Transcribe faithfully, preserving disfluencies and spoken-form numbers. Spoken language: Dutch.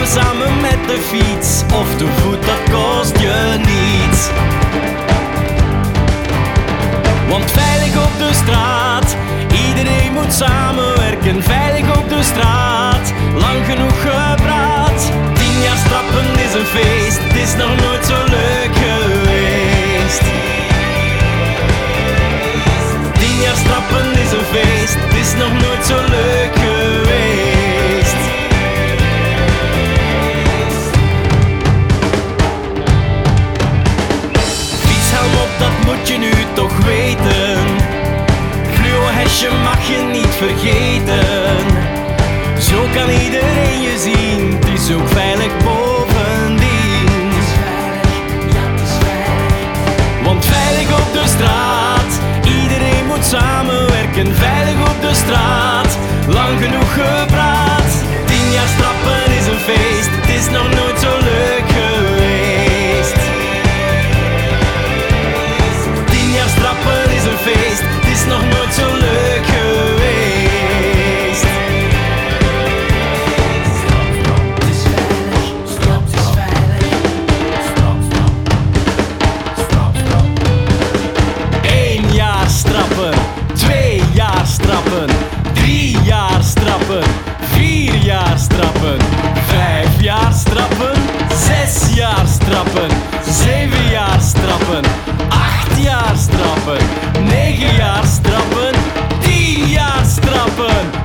Stappen samen met de fiets of te voet, dat kost je niets. Want veilig op de straat, iedereen moet samenwerken. Veilig op de straat, lang genoeg gepraat. Tien jaar stappen is een feest, het is nog nooit zo leuk geweest. Tien jaar stappen is een feest, het is nog nooit zo leuk geweest. Fietshelm op, dat moet je nu toch weten. Fluohesje mag je niet vergeten. Zo kan iedereen je zien, het is ook veilig bovendien. Want veilig op de straat, iedereen moet samenwerken. Veilig op de straat, lang genoeg gepraat. Tien jaar stappen is een feest, het is nog nooit zo leuk geweest. Tien jaar stappen is een feest, het is nog nooit zo leuk geweest. Eén jaar strappen, twee jaar strappen, drie jaar strappen, vier jaar strappen, vijf jaar strappen, zes jaar strappen, zeven jaar strappen, acht jaar strappen, negen jaar strappen, tien jaar strappen.